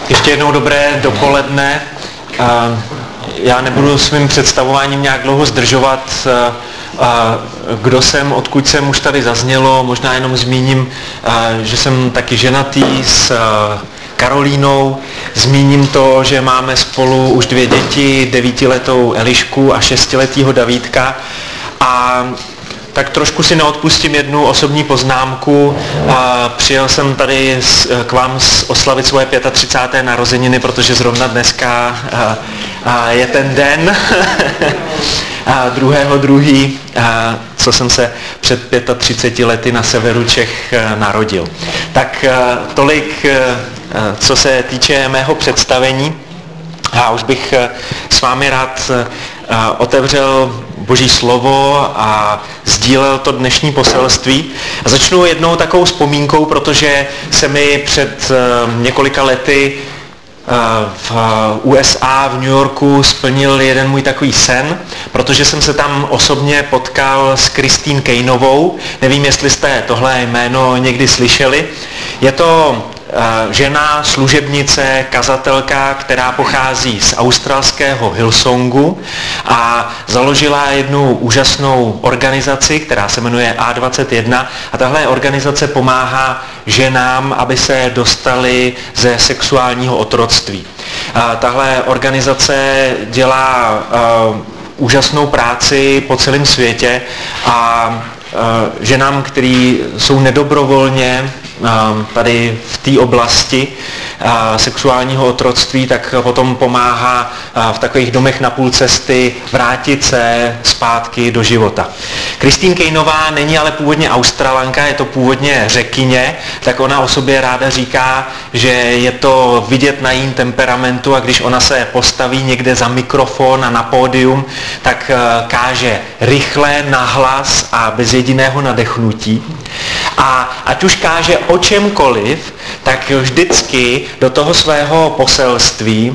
Ještě jednou dobré dopoledne. Já nebudu svým představováním nějak dlouho zdržovat. Kdo jsem, odkud jsem, už tady zaznělo. Možná jenom zmíním, že jsem taky ženatý s Karolínou. Zmíním to, že máme spolu už 2 děti, 9letou Elišku a 6letého Davídka. A tak trošku si neodpustím jednu osobní poznámku. Přijel jsem tady k vám oslavit svoje 35. narozeniny, protože zrovna dneska je ten den, 2.2., co jsem se před 35 lety na severu Čech narodil. Tak tolik, co se týče mého představení. Já už bych s vámi rád otevřel Boží slovo a sdílel to dnešní poselství. A začnu jednou takovou vzpomínkou, protože se mi před několika lety v USA, v New Yorku splnil jeden můj takový sen, protože jsem se tam osobně potkal s Christine Cainnovou. Nevím, jestli jste tohle jméno někdy slyšeli. Je to žena, služebnice, kazatelka, která pochází z australského Hillsongu a založila jednu úžasnou organizaci, která se jmenuje A21, a tahle organizace pomáhá ženám, aby se dostali ze sexuálního otroctví. Tahle organizace dělá úžasnou práci po celém světě a ženám, který jsou nedobrovolně tady v té oblasti sexuálního otroctví, tak potom pomáhá v takových domech na půl cesty vrátit se zpátky do života. Christine Cainnová není ale původně Australanka, je to původně Řekyně, tak ona o sobě ráda říká, že je to vidět na jejím temperamentu, a když ona se postaví někde za mikrofon a na pódium, tak káže rychle, nahlas a bez jediného nadechnutí. A ať už káže o čemkoliv, tak vždycky do toho svého poselství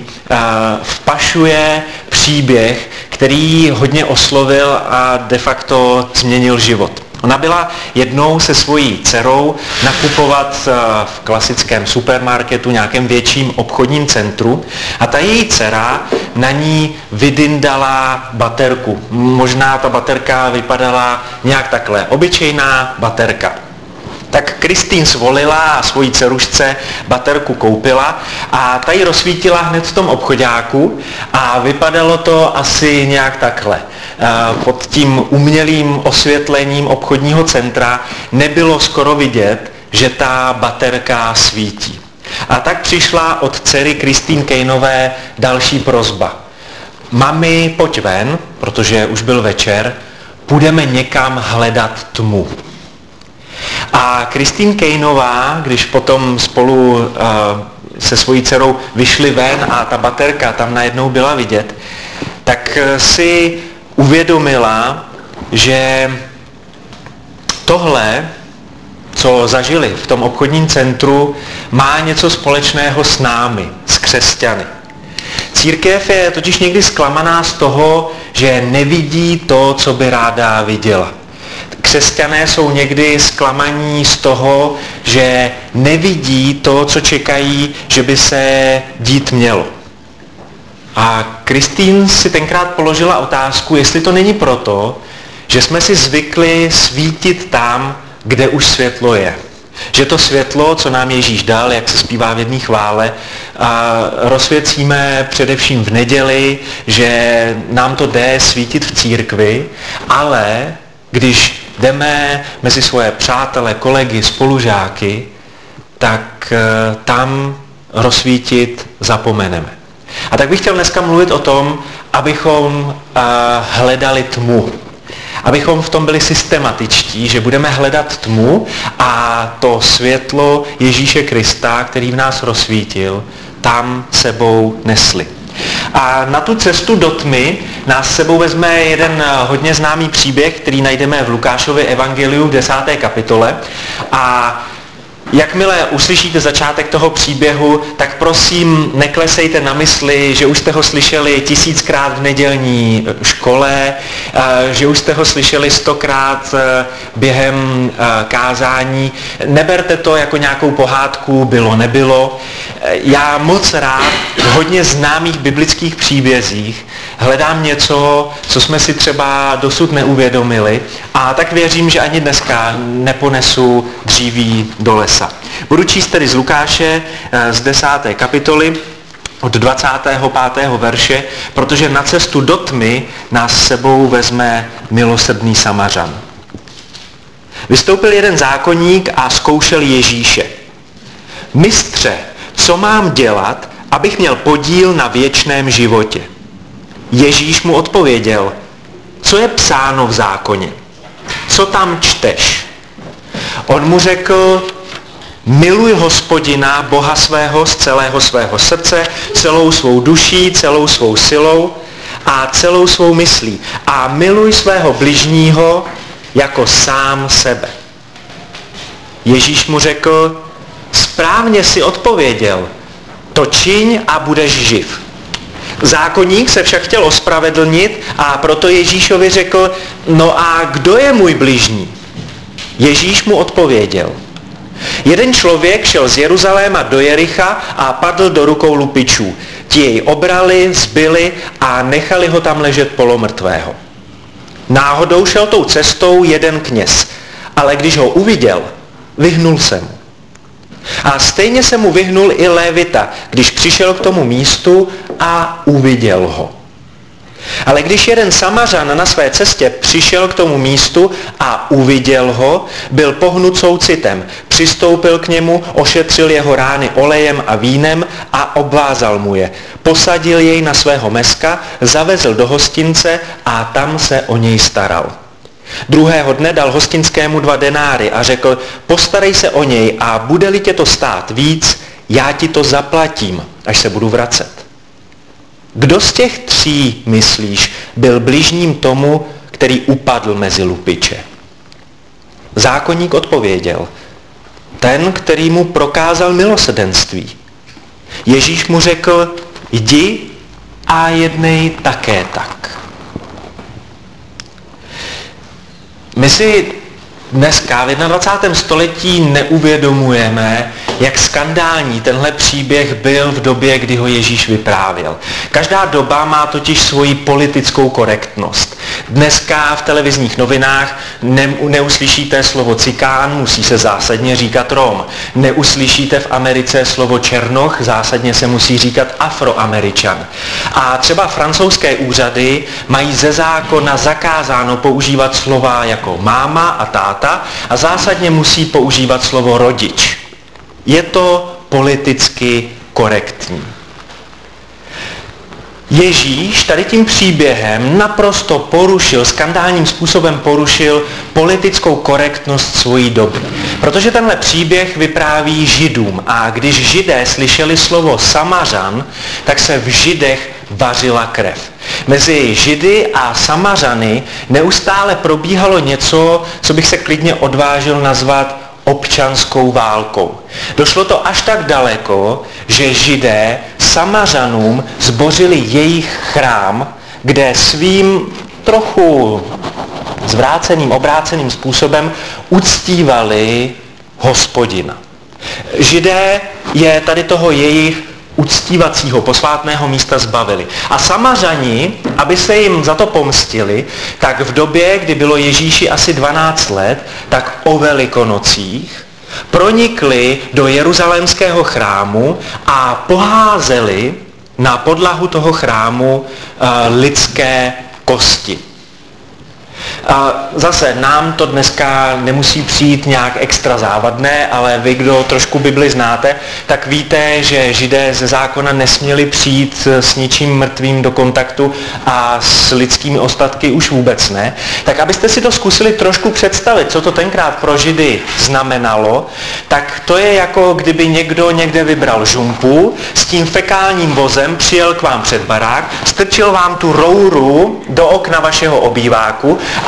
vpašuje příběh, který hodně oslovil a de facto změnil život. Ona byla jednou se svojí dcerou nakupovat v klasickém supermarketu, nějakém větším obchodním centru, a ta její dcera na ní vydyndala baterku. Možná ta baterka vypadala nějak takhle, obyčejná baterka. Tak Christine zvolila a svojí dcerušce baterku koupila a ta ji rozsvítila hned v tom obchoďáku a vypadalo to asi nějak takhle. Pod tím umělým osvětlením obchodního centra nebylo skoro vidět, že ta baterka svítí. A tak přišla od dcery Christine Cainové další prosba. Mami, pojď ven, protože už byl večer, půjdeme někam hledat tmu. A Christine Cainnová, když potom spolu se svojí dcerou vyšli ven a ta baterka tam najednou byla vidět, tak si uvědomila, že tohle, co zažili v tom obchodním centru, má něco společného s námi, s křesťany. Církev je totiž někdy zklamaná z toho, že nevidí to, co by ráda viděla. Křesťané jsou někdy zklamaní z toho, že nevidí to, co čekají, že by se dít mělo. A Christine si tenkrát položila otázku, jestli to není proto, že jsme si zvykli svítit tam, kde už světlo je. Že to světlo, co nám Ježíš dal, jak se zpívá v jedné chvále, rozsvěcíme především v neděli, že nám to jde svítit v církvi, ale když jdeme mezi svoje přátele, kolegy, spolužáky, tak tam rozsvítit zapomeneme. A tak bych chtěl dneska mluvit o tom, abychom hledali tmu. Abychom v tom byli systematičtí, že budeme hledat tmu a to světlo Ježíše Krista, který v nás rozsvítil, tam sebou nesli. A na tu cestu do tmy nás sebou vezme jeden hodně známý příběh, který najdeme v Lukášově evangeliu v 10. kapitole. A Jakmile uslyšíte začátek toho příběhu, tak prosím neklesejte na mysli, že už jste ho slyšeli 1000krát v nedělní škole, že už jste ho slyšeli 100krát během kázání. Neberte to jako nějakou pohádku, bylo, nebylo. Já moc rád v hodně známých biblických příbězích hledám něco, co jsme si třeba dosud neuvědomili, a tak věřím, že ani dneska neponesu dříví do lesa. Budu číst tedy z Lukáše z 10. kapitoly od 25. verše, protože na cestu do tmy nás s sebou vezme milosrdný Samařan. Vystoupil jeden zákonník a zkoušel Ježíše. Mistře, co mám dělat, abych měl podíl na věčném životě? Ježíš mu odpověděl, co je psáno v zákoně? Co tam čteš? On mu řekl, miluj Hospodina, Boha svého, z celého svého srdce, celou svou duší, celou svou silou a celou svou myslí. A miluj svého bližního jako sám sebe. Ježíš mu řekl, správně si odpověděl, to čiň a budeš živ. Zákonník se však chtěl ospravedlnit a proto Ježíšovi řekl, no a kdo je můj bližní? Ježíš mu odpověděl, jeden člověk šel z Jeruzaléma do Jericha a padl do rukou lupičů. Ti jej obrali, zbili a nechali ho tam ležet polomrtvého. Náhodou šel tou cestou jeden kněz, ale když ho uviděl, vyhnul se mu. A stejně se mu vyhnul i Lévita, když přišel k tomu místu a uviděl ho. Ale když jeden Samařan na své cestě přišel k tomu místu a uviděl ho, byl pohnut soucitem, přistoupil k němu, ošetřil jeho rány olejem a vínem a obvázal mu je. Posadil jej na svého meska, zavezl do hostince a tam se o něj staral. Druhého dne dal hostinskému 2 denáry a řekl, postarej se o něj a bude-li tě to stát víc, já ti to zaplatím, až se budu vracet. Kdo z těch 3, myslíš, byl bližním tomu, který upadl mezi lupiče? Zákonník odpověděl, ten, který mu prokázal milosrdenství. Ježíš mu řekl, jdi a jednej také tak. My si dneska v 21. století neuvědomujeme, jak skandální tenhle příběh byl v době, kdy ho Ježíš vyprávěl. Každá doba má totiž svoji politickou korektnost. Dneska v televizních novinách neuslyšíte slovo cikán, musí se zásadně říkat Rom. Neuslyšíte v Americe slovo černoch, zásadně se musí říkat Afroameričan. A třeba francouzské úřady mají ze zákona zakázáno používat slova jako máma a táta a zásadně musí používat slovo rodič. Je to politicky korektní. Ježíš tady tím příběhem naprosto skandálním způsobem porušil politickou korektnost svojí doby. Protože tenhle příběh vypráví Židům a když Židé slyšeli slovo Samařan, tak se v Židech vařila krev. Mezi Židy a Samařany neustále probíhalo něco, co bych se klidně odvážil nazvat občanskou válkou. Došlo to až tak daleko, že Židé Samařanům zbořili jejich chrám, kde svým trochu zvráceným, obráceným způsobem uctívali Hospodina. Židé je tady toho jejich uctívacího posvátného místa zbavili. A Samařani, aby se jim za to pomstili, tak v době, kdy bylo Ježíši asi 12 let, tak o Velikonocích pronikli do jeruzalémského chrámu a poházeli na podlahu toho chrámu lidské kosti. A zase nám to dneska nemusí přijít nějak extra závadné, ale vy, kdo trošku Bibli znáte, tak víte, že Židé ze zákona nesměli přijít s ničím mrtvým do kontaktu a s lidskými ostatky už vůbec ne. Tak abyste si to zkusili trošku představit, co to tenkrát pro Židy znamenalo, tak to je jako kdyby někdo někde vybral žumpu, s tím fekálním vozem přijel k vám před barák, strčil vám tu rouru do okna vašeho obýváku a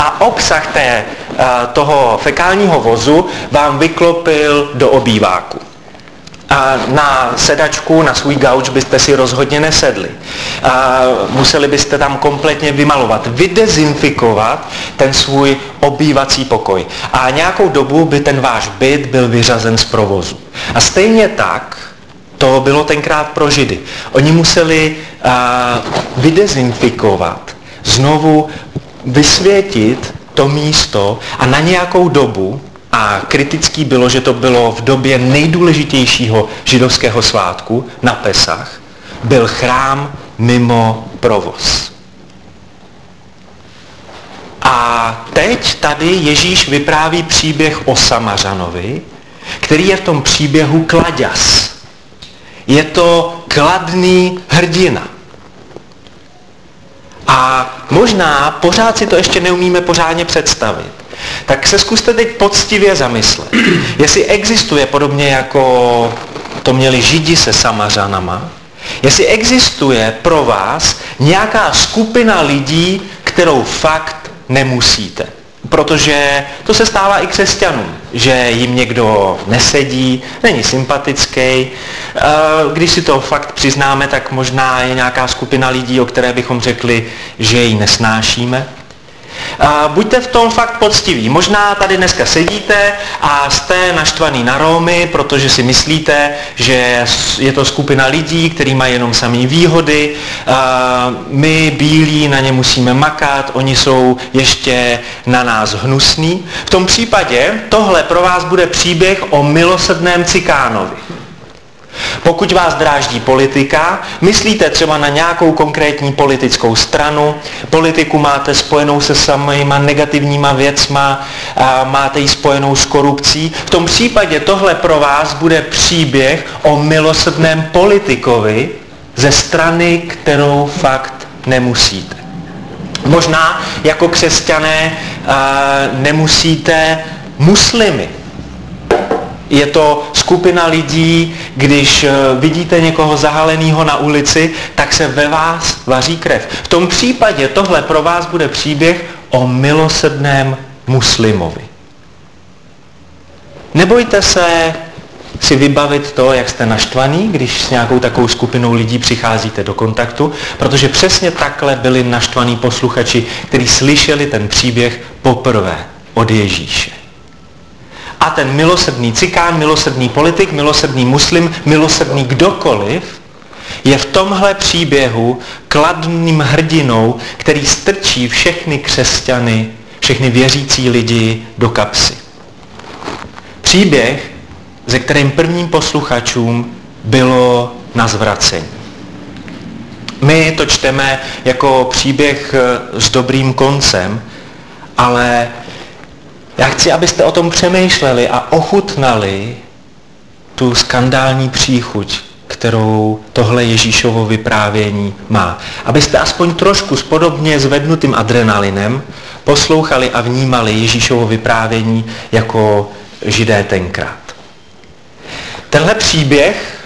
a obsah toho fekálního vozu vám vyklopil do obýváku. A na sedačku, na svůj gauč byste si rozhodně nesedli. A museli byste tam kompletně vymalovat, vydezinfikovat ten svůj obývací pokoj. A nějakou dobu by ten váš byt byl vyřazen z provozu. A stejně tak to bylo tenkrát pro Židy. Oni museli vydezinfikovat, znovu vysvětit to místo a na nějakou dobu, a kritický bylo, že to bylo v době nejdůležitějšího židovského svátku na Pesach, byl chrám mimo provoz. A teď tady Ježíš vypráví příběh o Samařanovi, který je v tom příběhu klaďas. Je to kladný hrdina. A možná pořád si to ještě neumíme pořádně představit. Tak se zkuste teď poctivě zamyslet. Jestli existuje, podobně jako to měli Židi se Samařanama, jestli existuje pro vás nějaká skupina lidí, kterou fakt nemusíte. Protože to se stává i křesťanům, že jim někdo nesedí, není sympatický. Když si to fakt přiznáme, tak možná je nějaká skupina lidí, o které bychom řekli, že ji nesnášíme. Buďte v tom fakt poctiví. Možná tady dneska sedíte a jste naštvaný na Rómy, protože si myslíte, že je to skupina lidí, kteří mají jenom samý výhody. My bílí na ně musíme makat, oni jsou ještě na nás hnusní. V tom případě tohle pro vás bude příběh o milosrdném cikánovi. Pokud vás dráždí politika, myslíte třeba na nějakou konkrétní politickou stranu, politiku máte spojenou se samýma negativníma věcma, máte ji spojenou s korupcí, v tom případě tohle pro vás bude příběh o milosrdném politikovi ze strany, kterou fakt nemusíte. Možná jako křesťané nemusíte muslimy. Je to skupina lidí, když vidíte někoho zahaleného na ulici, tak se ve vás vaří krev. V tom případě tohle pro vás bude příběh o milosrdném muslimovi. Nebojte se si vybavit to, jak jste naštvaný, když s nějakou takovou skupinou lidí přicházíte do kontaktu, protože přesně takhle byli naštvaní posluchači, kteří slyšeli ten příběh poprvé od Ježíše. A ten milosrdný cikán, milosrdný politik, milosrdný muslim, milosrdný kdokoliv je v tomhle příběhu kladným hrdinou, který strčí všechny křesťany, všechny věřící lidi do kapsy. Příběh, ze kterým prvním posluchačům bylo na zvracení. My to čteme jako příběh s dobrým koncem, ale já chci, abyste o tom přemýšleli a ochutnali tu skandální příchuť, kterou tohle Ježíšovo vyprávění má. Abyste aspoň trošku s podobně zvednutým adrenalinem poslouchali a vnímali Ježíšovo vyprávění jako Židé tenkrát. Tenhle příběh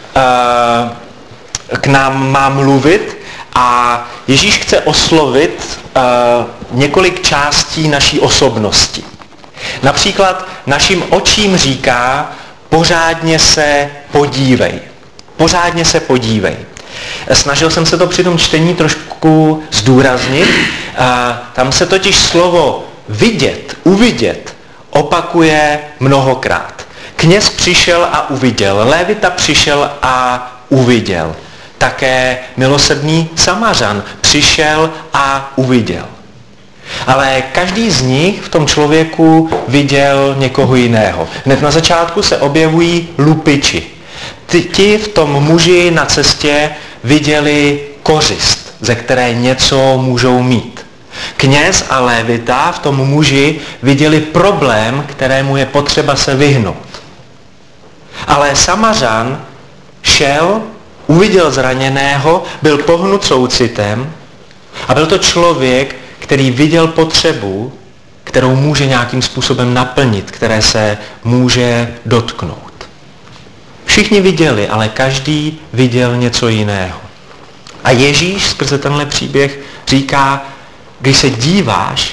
k nám má mluvit a Ježíš chce oslovit několik částí naší osobnosti. Například našim očím říká, pořádně se podívej. Pořádně se podívej. Snažil jsem se to při tom čtení trošku zdůraznit. Tam se totiž slovo vidět, uvidět opakuje mnohokrát. Kněz přišel a uviděl, lévita přišel a uviděl. Také milosrdný Samařan přišel a uviděl. Ale každý z nich v tom člověku viděl někoho jiného. Hned na začátku se objevují lupiči. Ti v tom muži na cestě viděli kořist, ze které něco můžou mít. Kněz a lévita v tom muži viděli problém, kterému je potřeba se vyhnout. Ale Samařan šel, uviděl zraněného, byl pohnut soucitem a byl to člověk, který viděl potřebu, kterou může nějakým způsobem naplnit, které se může dotknout. Všichni viděli, ale každý viděl něco jiného. A Ježíš skrze tenhle příběh říká, když se díváš,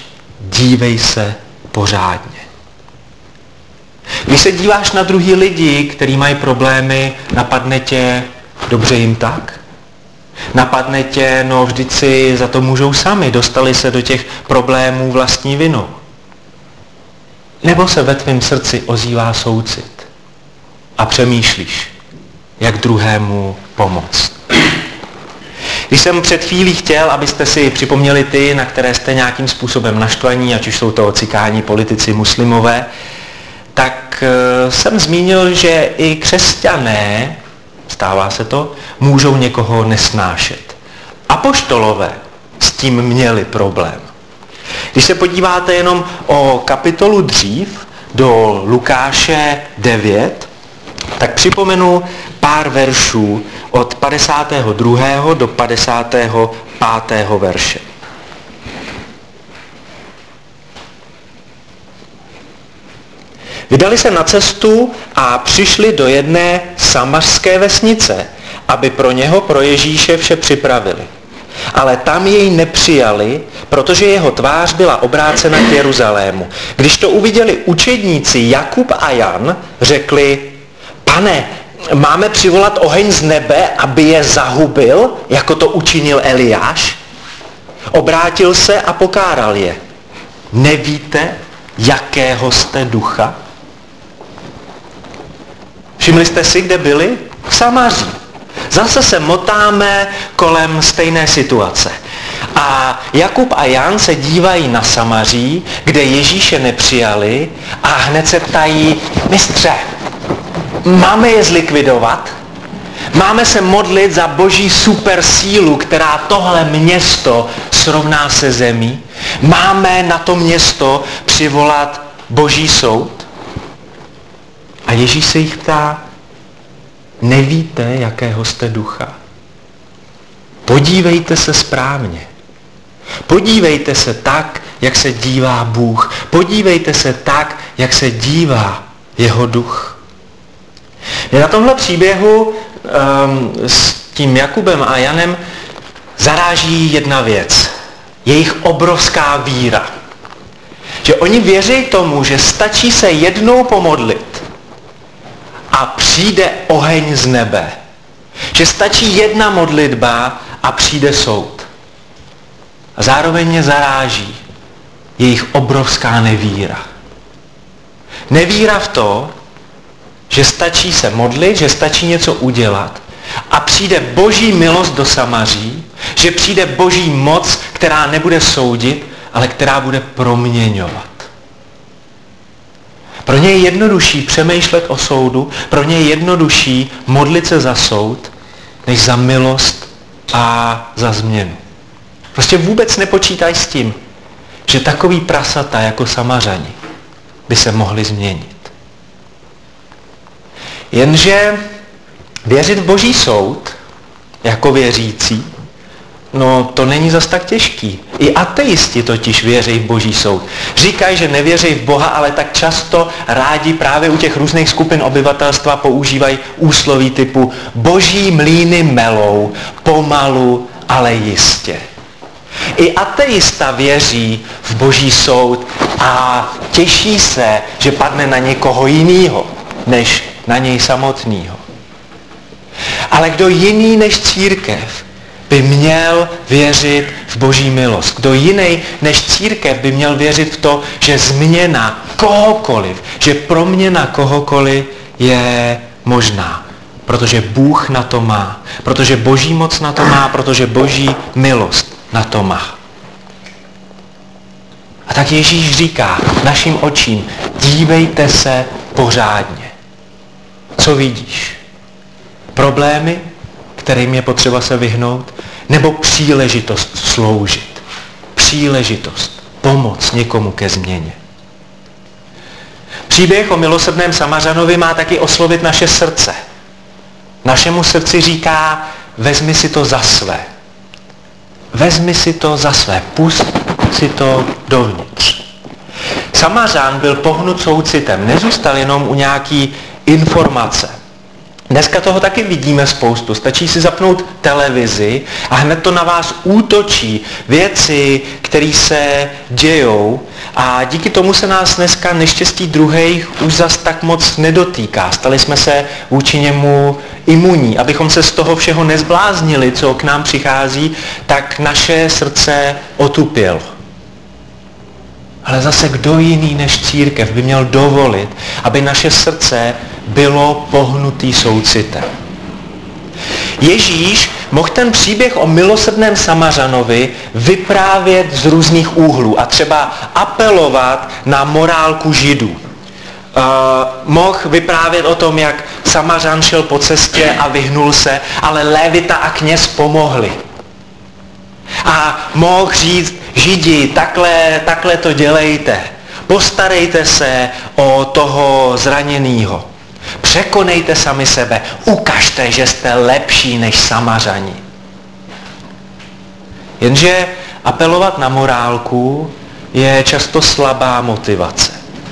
dívej se pořádně. Když se díváš na druhý lidi, kteří mají problémy, napadne tě, dobře jim tak? Napadne tě, no vždyť si za to můžou sami, dostali se do těch problémů vlastní vinou. Nebo se ve tvém srdci ozývá soucit a přemýšlíš, jak druhému pomoct. Když jsem před chvílí chtěl, abyste si připomněli ty, na které jste nějakým způsobem naštvaní, ať už jsou to ocikáni politici, muslimové, tak jsem zmínil, že i křesťané, stává se to, můžou někoho nesnášet. Apoštolové s tím měli problém. Když se podíváte jenom o kapitolu dřív, do Lukáše 9, tak připomenu pár veršů od 52. do 55. verše. Vydali se na cestu a přišli do jedné samařské vesnice, aby pro něho, pro Ježíše, vše připravili. Ale tam jej nepřijali, protože jeho tvář byla obrácena k Jeruzalému. Když to uviděli učedníci Jakub a Jan, řekli: Pane, máme přivolat oheň z nebe, aby je zahubil, jako to učinil Eliáš? Obrátil se a pokáral je. Nevíte, jakého jste ducha? Všimli jste si, kde byli? V Samaří. Zase se motáme kolem stejné situace. A Jakub a Jan se dívají na Samaří, kde Ježíše nepřijali, a hned se ptají: mistře, máme je zlikvidovat? Máme se modlit za boží supersílu, která tohle město srovná se zemí? Máme na to město přivolat boží soud? A Ježíš se jich ptá: nevíte, jakého jste ducha? Podívejte se správně. Podívejte se tak, jak se dívá Bůh. Podívejte se tak, jak se dívá jeho duch. Mě na tomhle příběhu s tím Jakubem a Janem zaráží jedna věc. Jejich obrovská víra. Že oni věří tomu, že stačí se jednou pomodlit a přijde oheň z nebe. Že stačí jedna modlitba a přijde soud. A zároveň mě zaráží jejich obrovská nevíra. Nevíra v to, že stačí se modlit, že stačí něco udělat a přijde boží milost do Samaří, že přijde boží moc, která nebude soudit, ale která bude proměňovat. Pro ně je jednodušší přemýšlet o soudu, pro ně je jednodušší modlit se za soud, než za milost a za změnu. Prostě vůbec nepočítaj s tím, že takový prasata jako Samařani by se mohli změnit. Jenže věřit v boží soud jako věřící, no to není zas tak těžký. I ateisti totiž věří v boží soud. Říkají, že nevěří v Boha, ale tak často rádi právě u těch různých skupin obyvatelstva používají úsloví typu: boží mlýny melou, pomalu, ale jistě. I ateista věří v boží soud a těší se, že padne na někoho jiného, než na něj samotného. Ale kdo jiný než církev by měl věřit v boží milost? Kdo jiný než církev by měl věřit v to, že změna kohokoliv, že proměna kohokoliv je možná? Protože Bůh na to má. Protože boží moc na to má. Protože boží milost na to má. A tak Ježíš říká našim očím: dívejte se pořádně. Co vidíš? Problémy, kterým je potřeba se vyhnout, nebo příležitost sloužit? Příležitost pomoct někomu ke změně. Příběh o milosrdném Samařanovi má taky oslovit naše srdce. Našemu srdci říká: vezmi si to za své. Vezmi si to za své. Pust si to dovnitř. Samařan byl pohnut soucitem. Nezůstal jenom u nějaký informace. Dneska toho taky vidíme spoustu. Stačí si zapnout televizi a hned to na vás útočí. Věci, které se dějou a díky tomu se nás dneska neštěstí druhých už zas tak moc nedotýká. Stali jsme se vůči němu imunní. Abychom se z toho všeho nezbláznili, co k nám přichází, tak naše srdce otupělo. Ale zase kdo jiný než církev by měl dovolit, aby naše srdce bylo pohnutý soucitem. Ježíš mohl ten příběh o milosrdném Samařanovi vyprávět z různých úhlů a třeba apelovat na morálku Židů. Mohl vyprávět o tom, jak Samařan šel po cestě a vyhnul se, ale Lévita a kněz pomohli. A mohl říct, Židi, takhle to dělejte. Postarejte se o toho zraněnýho. Překonejte sami sebe. Ukažte, že jste lepší než Samařani. Jenže apelovat na morálku je často slabá motivace.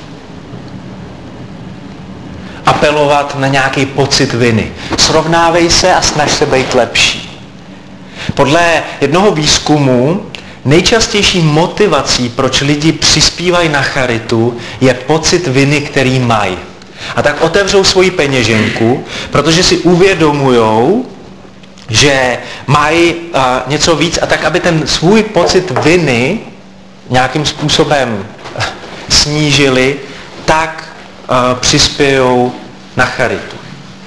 Apelovat na nějaký pocit viny. Srovnávej se a snaž se být lepší. Podle jednoho výzkumu nejčastější motivací, proč lidi přispívají na charitu, je pocit viny, který mají. A tak otevřou svoji peněženku, protože si uvědomujou, že mají něco víc a tak, aby ten svůj pocit viny nějakým způsobem snížili, tak přispějou na charitu.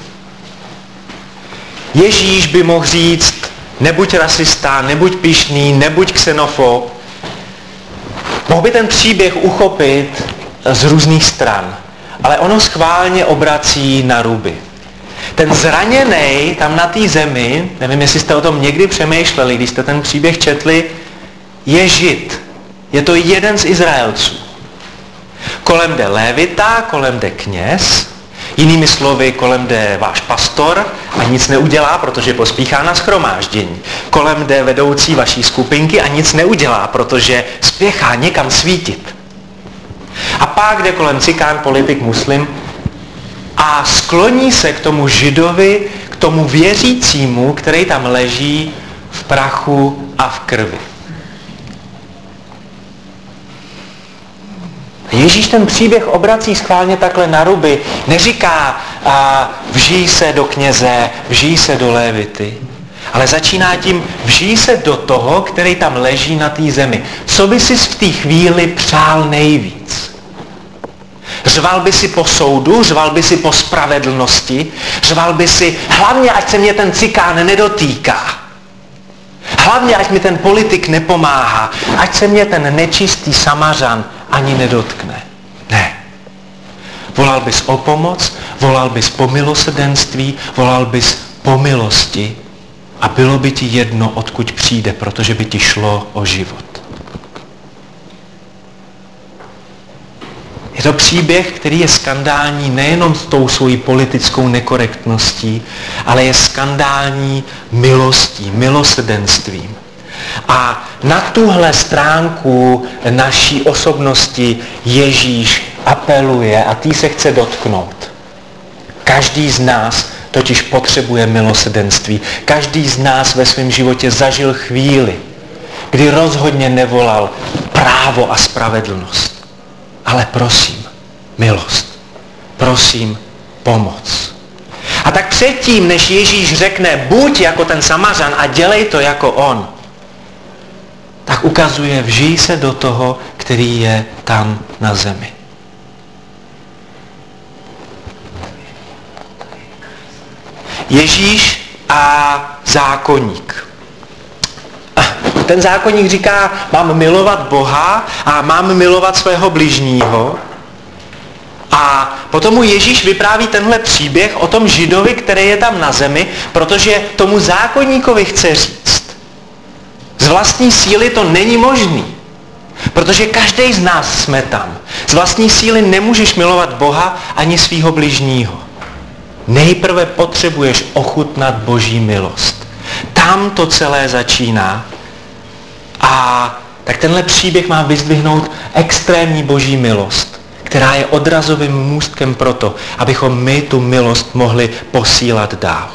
Ježíš by mohl říct, nebuď rasista, nebuď pyšný, nebuď xenofob. Mohl by ten příběh uchopit z různých stran, ale ono schválně obrací na ruby. Ten zraněnej tam na té zemi, nevím, jestli jste o tom někdy přemýšleli, když jste ten příběh četli, je Žid. Je to jeden z Izraelců. Kolem jde Lévita, kolem jde kněz, jinými slovy, kolem jde váš pastor a nic neudělá, protože pospíchá na shromáždění. Kolem jde vedoucí vaší skupinky a nic neudělá, protože spěchá někam svítit. A pak jde kolem cikán, politik, muslim a skloní se k tomu Židovi, k tomu věřícímu, který tam leží v prachu a v krvi. Ježíš ten příběh obrací schválně takhle na ruby. Neříká, vžij se do kněze, vžij se do Lévity. Ale začíná tím, vžij se do toho, který tam leží na té zemi. Co by si v té chvíli přál nejvíc? Řval by si po soudu, řval by si po spravedlnosti, řval by si, hlavně ať se mě ten cikán nedotýká. Hlavně ať mi ten politik nepomáhá, ať se mě ten nečistý Samařan ani nedotkne. Ne. Volal bys o pomoc, volal bys po milosrdenství, volal bys po milosti a bylo by ti jedno, odkud přijde, protože by ti šlo o život. Je to příběh, který je skandální nejenom s tou svojí politickou nekorektností, ale je skandální milostí, milosrdenstvím. A na tuhle stránku naší osobnosti Ježíš apeluje a tý se chce dotknout. Každý z nás totiž potřebuje milosrdenství. Každý z nás ve svém životě zažil chvíli, kdy rozhodně nevolal právo a spravedlnost. Ale prosím, milost. Prosím, pomoc. A tak předtím, než Ježíš řekne, buď jako ten Samařan a dělej to jako on, tak ukazuje, vžij se do toho, který je tam na zemi. Ježíš a zákonník. Ten zákonník říká, mám milovat Boha a mám milovat svého bližního. A potom mu Ježíš vypráví tenhle příběh o tom Židovi, který je tam na zemi, protože tomu zákonníkovi chce říct, z vlastní síly to není možný. Protože každý z nás jsme tam. Z vlastní síly nemůžeš milovat Boha ani svýho bližního. Nejprve potřebuješ ochutnat Boží milost. Tam to celé začíná. A tak tenhle příběh má vyzdvihnout extrémní Boží milost, která je odrazovým můstkem pro to, abychom my tu milost mohli posílat dál.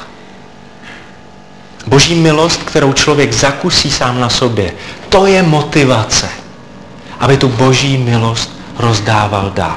Boží milost, kterou člověk zakusí sám na sobě, to je motivace, aby tu boží milost rozdával dál.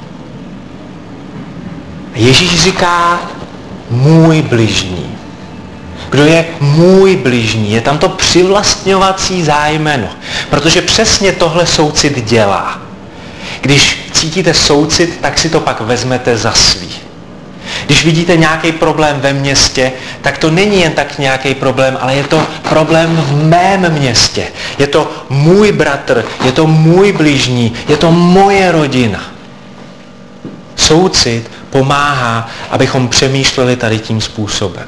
Ježíš říká můj bližní. Kdo je můj bližní? Je tam to přivlastňovací zájmeno, protože přesně tohle soucit dělá. Když cítíte soucit, tak si to pak vezmete za svý. Když vidíte nějaký problém ve městě, tak to není jen tak nějaký problém, ale je to problém v mém městě. Je to můj bratr, je to můj bližní, je to moje rodina. Soucit pomáhá, abychom přemýšleli tady tím způsobem.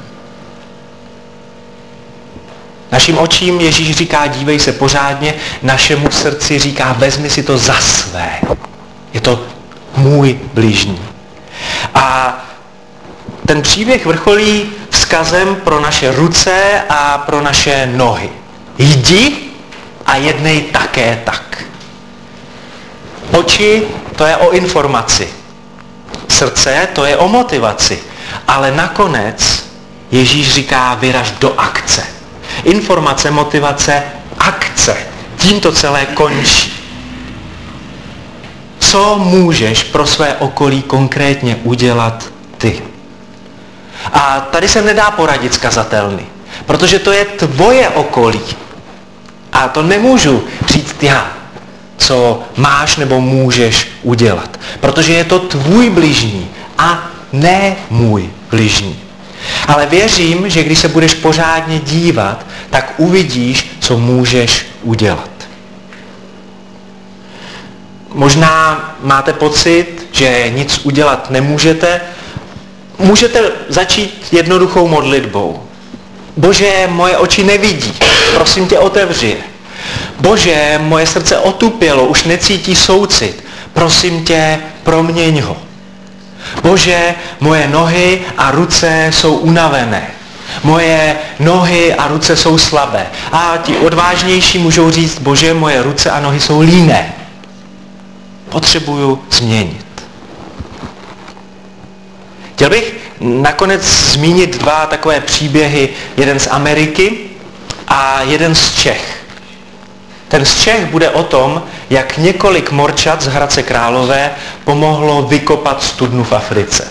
Našim očím Ježíš říká, dívej se pořádně, našemu srdci říká, vezmi si to za své. Je to můj bližní. A ten příběh vrcholí vzkazem pro naše ruce a pro naše nohy. Jdi a jednej také tak. Oči, to je o informaci. Srdce, to je o motivaci. Ale nakonec Ježíš říká, vyraž do akce. Informace, motivace, akce. Tím to celé končí. Co můžeš pro své okolí konkrétně udělat ty? A tady se nedá poradit z kazatelny, protože to je tvoje okolí. A to nemůžu říct já, co máš nebo můžeš udělat. Protože je to tvůj bližní a ne můj bližní. Ale věřím, že když se budeš pořádně dívat, tak uvidíš, co můžeš udělat. Možná máte pocit, že nic udělat nemůžete. Můžete začít jednoduchou modlitbou. Bože, moje oči nevidí, prosím tě, otevři je. Bože, moje srdce otupělo, už necítí soucit, prosím tě, proměň ho. Bože, moje nohy a ruce jsou unavené. Moje nohy a ruce jsou slabé. A ti odvážnější můžou říct, Bože, moje ruce a nohy jsou líné. Potřebuju změnit. Chtěl bych nakonec zmínit dva takové příběhy, jeden z Ameriky a jeden z Čech. Ten z Čech bude o tom, jak několik morčat z Hradce Králové pomohlo vykopat studnu v Africe.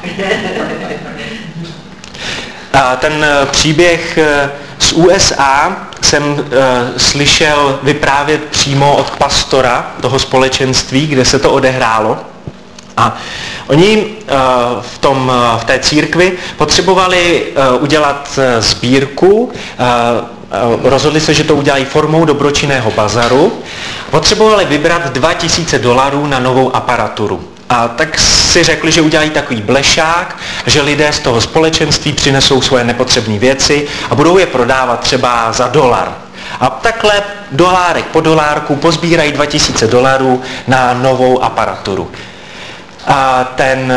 A ten příběh z USA jsem slyšel vyprávět přímo od pastora toho společenství, kde se to odehrálo. A oni v té církvi potřebovali udělat sbírku, rozhodli se, že to udělají formou dobročinného bazaru. Potřebovali vybrat $2000 na novou aparaturu. A tak si řekli, že udělají takový blešák, že lidé z toho společenství přinesou svoje nepotřebné věci a budou je prodávat třeba za $1. A takhle dolárek po dolárku pozbírají $2000 na novou aparaturu. A ten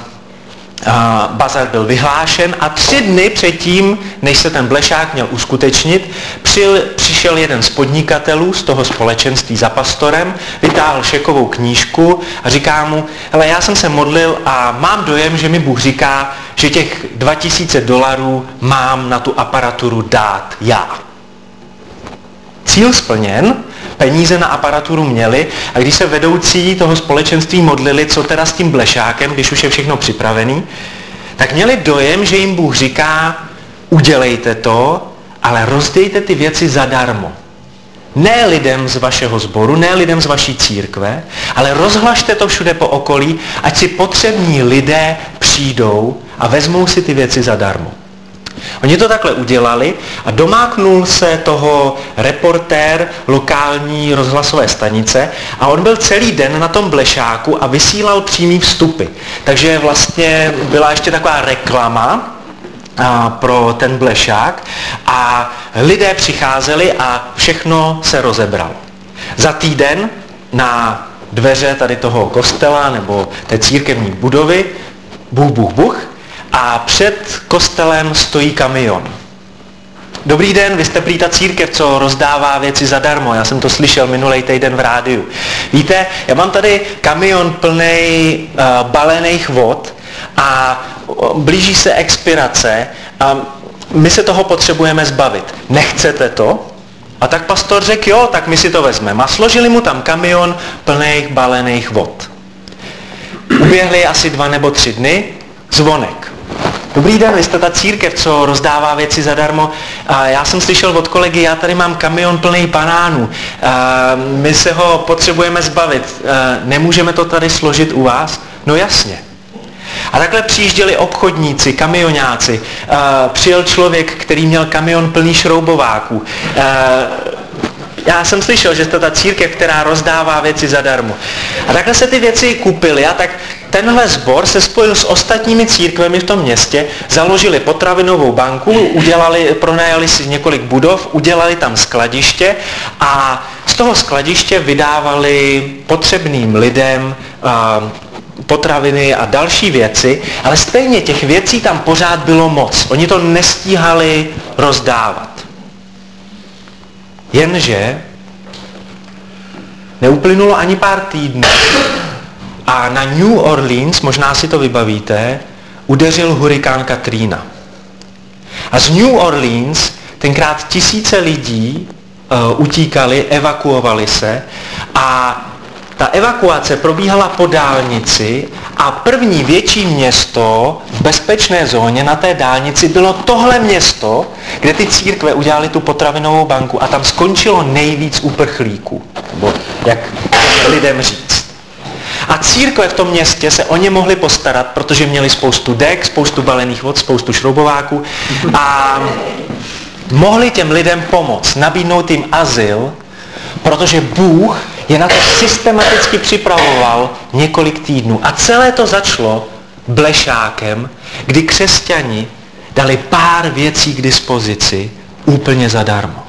bazar byl vyhlášen a 3 dny předtím, než se ten blešák měl uskutečnit, přišel jeden z podnikatelů z toho společenství za pastorem, vytáhl šekovou knížku a říká mu, hele, já jsem se modlil a mám dojem, že mi Bůh říká, že těch $2000 mám na tu aparaturu dát já. Cíl splněn, peníze na aparaturu měli a když se vedoucí toho společenství modlili, co teda s tím blešákem, když už je všechno připravený, tak měli dojem, že jim Bůh říká, udělejte to, ale rozdejte ty věci zadarmo. Ne lidem z vašeho sboru, ne lidem z vaší církve, ale rozhlašte to všude po okolí, ať si potřební lidé přijdou a vezmou si ty věci zadarmo. Oni to takhle udělali a domáknul se toho reportér lokální rozhlasové stanice a on byl celý den na tom blešáku a vysílal přímý vstupy. Takže vlastně byla ještě taková reklama pro ten blešák a lidé přicházeli a všechno se rozebralo. Za týden na dveře tady toho kostela nebo té církevní budovy buch, a před kostelem stojí kamion. Dobrý den, vy jste prý ta církev, co rozdává věci zadarmo. Já jsem to slyšel minulý týden v rádiu. Víte, já mám tady kamion plnej balených vod a blíží se expirace a my se toho potřebujeme zbavit. Nechcete to? A tak pastor řekl, jo, tak my si to vezmeme. A složili mu tam kamion plných balených vod. Uběhly asi 2 nebo 3 dny, zvonek. Dobrý den, vy jste ta církev, co rozdává věci zadarmo. A já jsem slyšel od kolegy, já tady mám kamion plný banánů. My se ho potřebujeme zbavit. Nemůžeme to tady složit u vás? No jasně. A takhle přijížděli obchodníci, kamionáci. Přijel člověk, který měl kamion plný šroubováků. Já jsem slyšel, že jste ta církev, která rozdává věci zadarmo. A takhle se ty věci kupily a tak tenhle sbor se spojil s ostatními církvemi v tom městě, založili potravinovou banku, pronajali si několik budov, udělali tam skladiště a z toho skladiště vydávali potřebným lidem potraviny a další věci, ale stejně těch věcí tam pořád bylo moc. Oni to nestíhali rozdávat. Jenže neuplynulo ani pár týdnů a na New Orleans, možná si to vybavíte, udeřil hurikán Katrina. A z New Orleans tenkrát tisíce lidí utíkali, evakuovali se a ta evakuace probíhala po dálnici a první větší město v bezpečné zóně na té dálnici bylo tohle město, kde ty církve udělali tu potravinovou banku a tam skončilo nejvíc uprchlíků, nebo jak lidem říct. A církve v tom městě se o ně mohly postarat, protože měli spoustu dek, spoustu balených vod, spoustu šroubováků a mohli těm lidem pomoct, nabídnout jim azyl, protože Bůh je na to systematicky připravoval několik týdnů. A celé to začalo blešákem, kdy křesťani dali pár věcí k dispozici úplně zadarmo.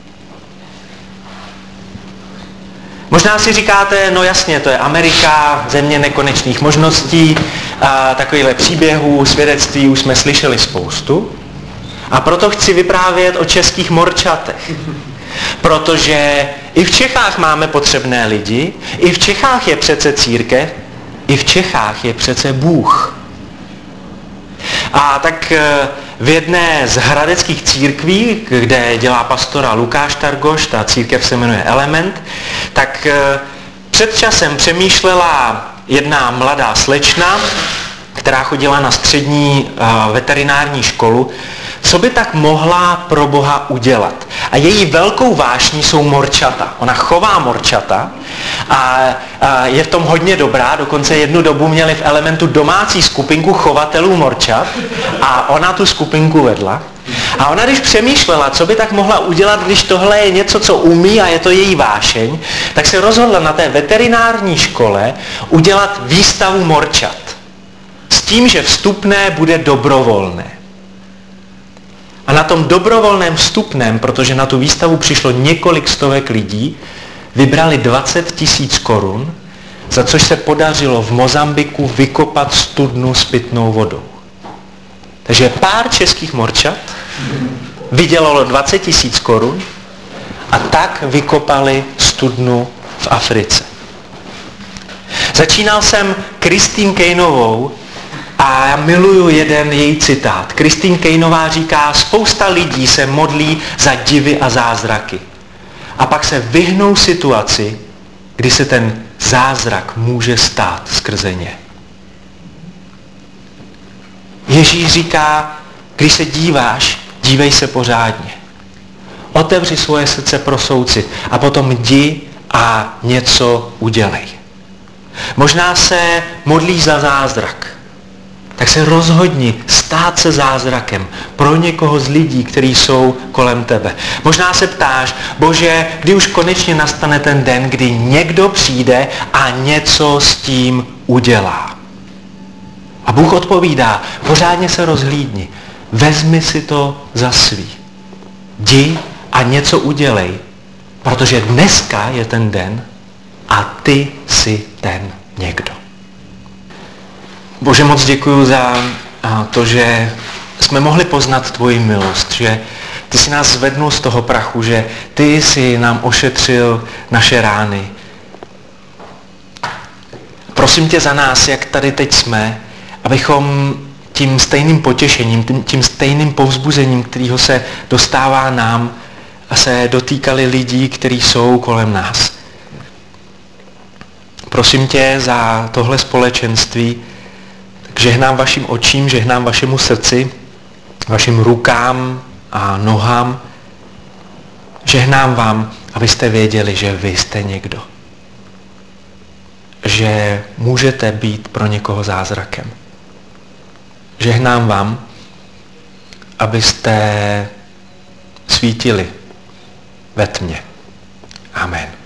Možná si říkáte, no jasně, to je Amerika, země nekonečných možností, a takovýhle příběhů, svědectví už jsme slyšeli spoustu. A proto chci vyprávět o českých morčatech. Protože i v Čechách máme potřebné lidi, i v Čechách je přece církev, i v Čechách je přece Bůh. A tak v jedné z hradeckých církví, kde dělá pastora Lukáš Targoš, ta církev se jmenuje Element, tak před časem přemýšlela jedna mladá slečna, která chodila na střední veterinární školu, co by tak mohla pro Boha udělat. A její velkou vášní jsou morčata. Ona chová morčata a je v tom hodně dobrá. Dokonce jednu dobu měli v Elementu domácí skupinku chovatelů morčat a ona tu skupinku vedla. A ona, když přemýšlela, co by tak mohla udělat, když tohle je něco, co umí a je to její vášeň, tak se rozhodla na té veterinární škole udělat výstavu morčat. S tím, že vstupné bude dobrovolné. A na tom dobrovolném vstupném, protože na tu výstavu přišlo několik stovek lidí, vybrali 20 000 korun, za což se podařilo v Mozambiku vykopat studnu s pitnou vodou. Takže pár českých morčat vydělalo 20 000 korun a tak vykopali studnu v Africe. Začínal jsem Christine Kejnovou a já miluju jeden její citát. Christine Kejnová říká, spousta lidí se modlí za divy a zázraky. A pak se vyhnou situaci, kdy se ten zázrak může stát skrze ně. Ježíš říká, když se díváš, dívej se pořádně. Otevři svoje srdce pro soucit a potom jdi a něco udělej. Možná se modlíš za zázrak. Tak se rozhodni stát se zázrakem pro někoho z lidí, kteří jsou kolem tebe. Možná se ptáš, Bože, kdy už konečně nastane ten den, kdy někdo přijde a něco s tím udělá. A Bůh odpovídá, pořádně se rozhlídni, vezmi si to za svý. Jdi a něco udělej, protože dneska je ten den a ty jsi ten někdo. Bože, moc děkuju za to, že jsme mohli poznat tvoji milost, že ty jsi nás zvednul z toho prachu, že ty jsi nám ošetřil naše rány. Prosím tě za nás, jak tady teď jsme, abychom tím stejným potěšením, tím stejným povzbuzením, kterého se dostává nám, a se dotýkali lidí, kteří jsou kolem nás. Prosím tě za tohle společenství, tak žehnám vašim očím, žehnám vašemu srdci, vašim rukám a nohám. Žehnám vám, abyste věděli, že vy jste někdo. Že můžete být pro někoho zázrakem. Žehnám vám, abyste svítili ve tmě. Amen.